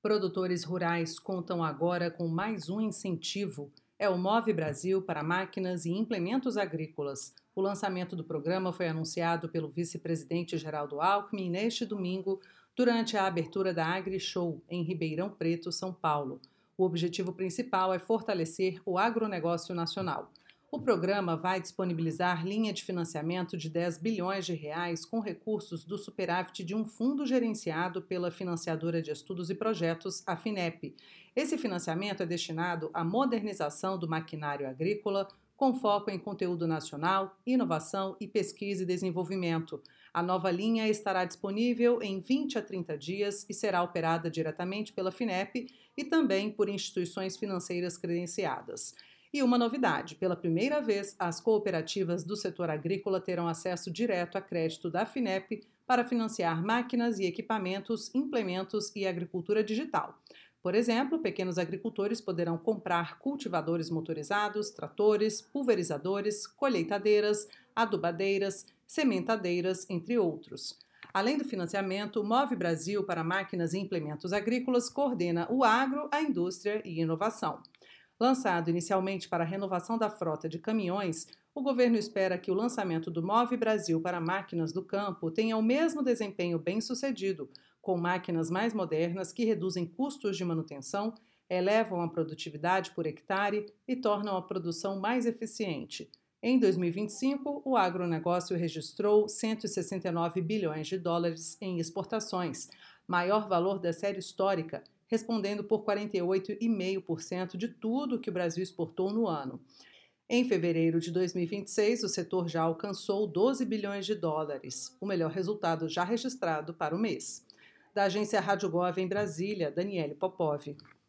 Produtores rurais contam agora com mais um incentivo. É o Move Brasil para máquinas e implementos agrícolas. O lançamento do programa foi anunciado pelo vice-presidente Geraldo Alckmin neste domingo, durante a abertura da AgriShow, em Ribeirão Preto, São Paulo. O objetivo principal é fortalecer o agronegócio nacional. O programa vai disponibilizar linha de financiamento de 10 bilhões de reais com recursos do superávit de um fundo gerenciado pela financiadora de estudos e projetos, a FINEP. Esse financiamento é destinado à modernização do maquinário agrícola, com foco em conteúdo nacional, inovação e pesquisa e desenvolvimento. A nova linha estará disponível em 20 a 30 dias e será operada diretamente pela FINEP e também por instituições financeiras credenciadas. E uma novidade: pela primeira vez, as cooperativas do setor agrícola terão acesso direto a crédito da FINEP para financiar máquinas e equipamentos, implementos e agricultura digital. Por exemplo, pequenos agricultores poderão comprar cultivadores motorizados, tratores, pulverizadores, colheitadeiras, adubadeiras, sementadeiras, entre outros. Além do financiamento, o Move Brasil para máquinas e implementos agrícolas coordena o agro, a indústria e inovação. Lançado inicialmente para a renovação da frota de caminhões, o governo espera que o lançamento do Move Brasil para máquinas do campo tenha o mesmo desempenho bem-sucedido, com máquinas mais modernas que reduzem custos de manutenção, elevam a produtividade por hectare e tornam a produção mais eficiente. Em 2025, o agronegócio registrou 169 bilhões de dólares em exportações, maior valor da série histórica, respondendo por 48,5% de tudo que o Brasil exportou no ano. Em fevereiro de 2026, o setor já alcançou 12 bilhões de dólares, o melhor resultado já registrado para o mês. Da agência Rádio Gov em Brasília, Daniele Popov.